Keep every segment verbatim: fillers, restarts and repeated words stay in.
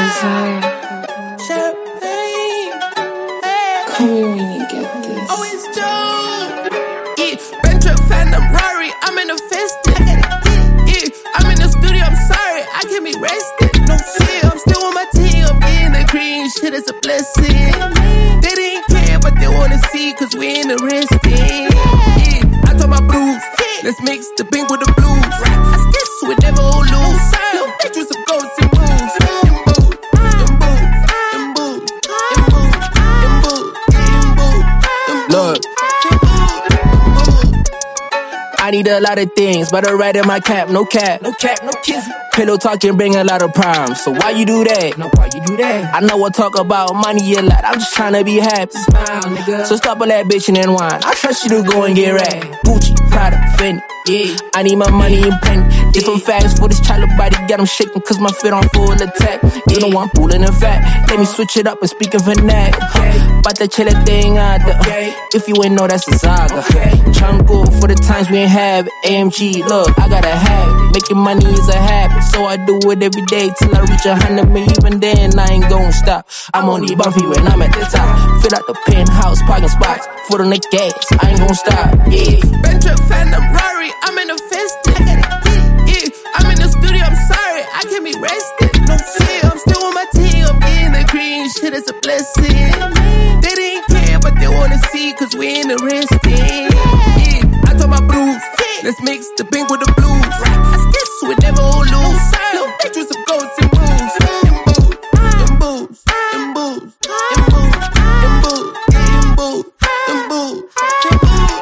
Isaiah. Champagne. Come here when you get this. Oh, it's Joe. Yeah, Bentrip Phantom Rari. I'm in the festive. Yeah, I'm in the studio. I'm sorry, I can't be rested. No fear, I'm still with my team. I'm getting the green shit. It's a blessing. They didn't care, but they wanna see, cause we in the resting. Yeah, I told my blues. Let's mix the pink with the blues. I guess we never all lose. Little bitch with some ghosts and moves. And boo, and boo, and boo, and boo, and boo, and boo, and boo. Look, I need a lot of things, but I write in my cap, no cap, no cap, no kiss. Pillow talk can bring a lot of problems, so why you do that? No, why you do that? I know I talk about money a lot, I'm just tryna be happy. Smile, nigga. So stop all that bitching and wine. I trust you to go and get right. Gucci, Prada, Fendi, yeah. I need my money in penny. Different facts for this child body, get them shaking cause my fit on full attack. You know I'm pulling in fact. Let me switch it up and speak of that. Okay. About that chiller thing out there. Okay. If you ain't know, that's a saga. Okay. Tryna go for the times we ain't have A M G. Look, I gotta have it. Making money is a habit, so I do it every day till I reach a hundred million. Even then, I ain't gon' stop. I'm only bumpy when I'm at the top. Fill out the penthouse, parking spots, foot on the gas. I ain't gon' stop. Yeah. Bentrip Phantom Rari, I'm in the festive. Yeah, I'm in the studio. I'm sorry, I can't be rested. No fear, I'm still with my team. I'm getting the green shit. It's a blessing. They didn't care, but they wanna see, cause we in the resting. Yeah, I told my blues. Let's mix the pink with the blues. I guess we never all lose. Little bitch with some ghosts and moves. And boo, and booze, and booze, and booze, and booze, and booze, and booze, and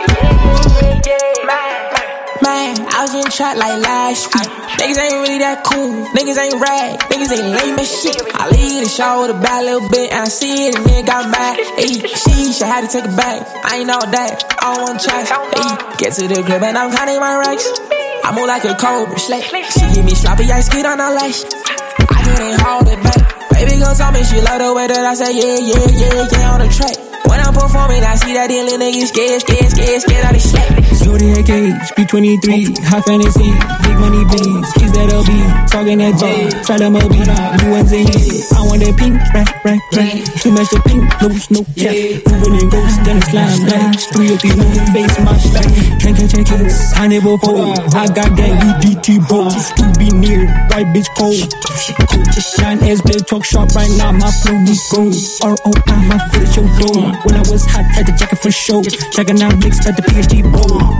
booze. Man, I was getting shot like last week. Niggas ain't really that cool. Niggas ain't rag. Niggas ain't lame as shit. I leave the show with a bad little bit, and I see it, and then got mad. Hey, she should have to take it back. I ain't all that. I don't want to try. Hey, get to the crib, and I'm counting my racks. I move like a cobra, slay. She give me sloppy ice, skid on her lash. I can't hold it back. Baby girl told me she love the way that I say yeah, yeah, yeah, yeah on the track. When I'm performing, I see that the little niggas scared, scared, scared, scared out of slack. Zodiac Cage, B twenty-three, high fantasy, big money beans, kids that L B, talking that J, try to mob it, blue ones in here. I want that pink, rack, rack, rack, too much of pink, no, no, yeah. Moving in ghosts, then it's slime back, three of these moving bass, my stack, can't catch a kiss, I never fold, I got that U D T boats, to be near, white bitch cold, shine as blade, talk sharp right now, my flow is gold, R O I, my foot is your door. When I was hot, had the jacket for show. Checking out mixed at the P H D bowl.